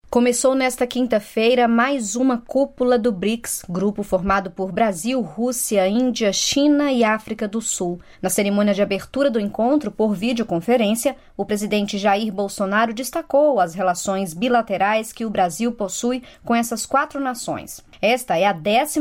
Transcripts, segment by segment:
Começou nesta quinta-feira mais uma cúpula do BRICS, grupo formado por Brasil, Rússia, Índia, China e África do Sul. Na cerimônia de abertura do encontro, por videoconferência, o presidente Jair Bolsonaro destacou as relações bilaterais que o Brasil possui com essas 4 nações. Esta é a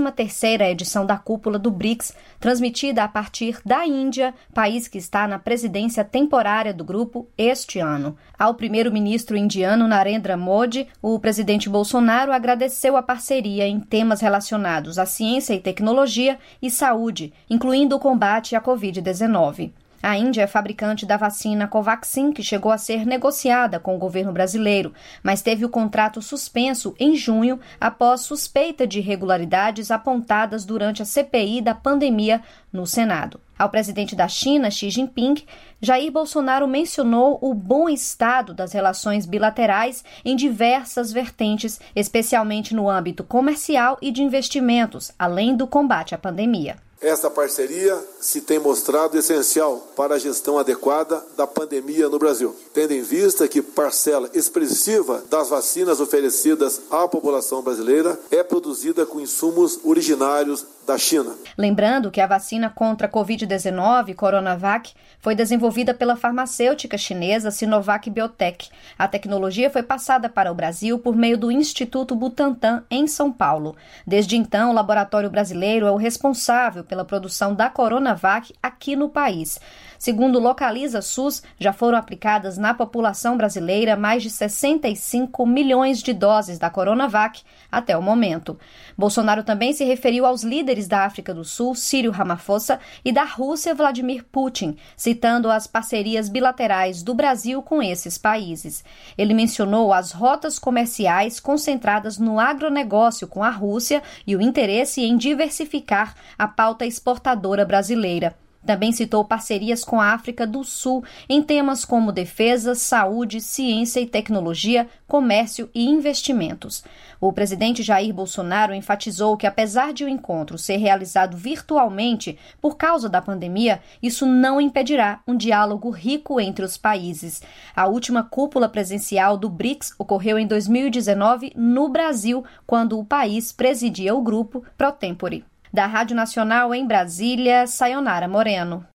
13ª edição da cúpula do BRICS, transmitida a partir da Índia, país que está na presidência temporária do grupo este ano. Ao primeiro-ministro indiano Narendra Modi, o presidente Bolsonaro agradeceu a parceria em temas relacionados à ciência e tecnologia e saúde, incluindo o combate à Covid-19. A Índia é fabricante da vacina Covaxin, que chegou a ser negociada com o governo brasileiro, mas teve o contrato suspenso em junho após suspeita de irregularidades apontadas durante a CPI da pandemia no Senado. Ao presidente da China, Xi Jinping, Jair Bolsonaro mencionou o bom estado das relações bilaterais em diversas vertentes, especialmente no âmbito comercial e de investimentos, além do combate à pandemia. Esta parceria se tem mostrado essencial para a gestão adequada da pandemia no Brasil, tendo em vista que parcela expressiva das vacinas oferecidas à população brasileira é produzida com insumos originários da China. Lembrando que a vacina contra a Covid-19, Coronavac, foi desenvolvida pela farmacêutica chinesa Sinovac Biotech. A tecnologia foi passada para o Brasil por meio do Instituto Butantan, em São Paulo. Desde então, o laboratório brasileiro é o responsável pela produção da Coronavac aqui no país. Segundo o Localiza SUS, já foram aplicadas na população brasileira mais de 65 milhões de doses da Coronavac até o momento. Bolsonaro também se referiu aos líderes da África do Sul, Cyril Ramaphosa, e da Rússia, Vladimir Putin, citando as parcerias bilaterais do Brasil com esses países. Ele mencionou as rotas comerciais concentradas no agronegócio com a Rússia e o interesse em diversificar a pauta exportadora brasileira. Também citou parcerias com a África do Sul em temas como defesa, saúde, ciência e tecnologia, comércio e investimentos. O presidente Jair Bolsonaro enfatizou que, apesar de o encontro ser realizado virtualmente por causa da pandemia, isso não impedirá um diálogo rico entre os países. A última cúpula presencial do BRICS ocorreu em 2019 no Brasil, quando o país presidia o grupo pro tempore. Da Rádio Nacional em Brasília, Sayonara Moreno.